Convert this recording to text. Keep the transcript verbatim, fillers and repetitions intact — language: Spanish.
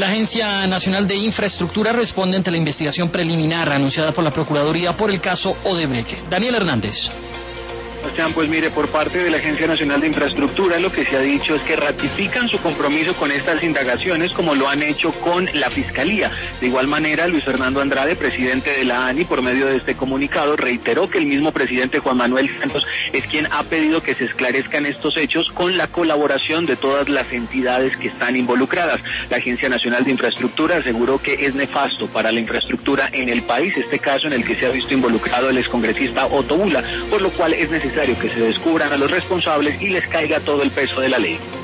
La Agencia Nacional de Infraestructura responde ante la investigación preliminar anunciada por la Procuraduría por el caso Odebrecht. Daniel Hernández. Sebastián, pues mire, por parte de la Agencia Nacional de Infraestructura lo que se ha dicho es que ratifican su compromiso con estas indagaciones como lo han hecho con la Fiscalía. De igual manera, Luis Fernando Andrade, presidente de la ANI, por medio de este comunicado, reiteró que el mismo presidente Juan Manuel Santos es quien ha pedido que se esclarezcan estos hechos con la colaboración de todas las entidades que están involucradas. La Agencia Nacional de Infraestructura aseguró que es nefasto para la infraestructura en el país este caso en el que se ha visto involucrado el excongresista Otto Bula, por lo cual es necesario que se descubran a los responsables y les caiga todo el peso de la ley.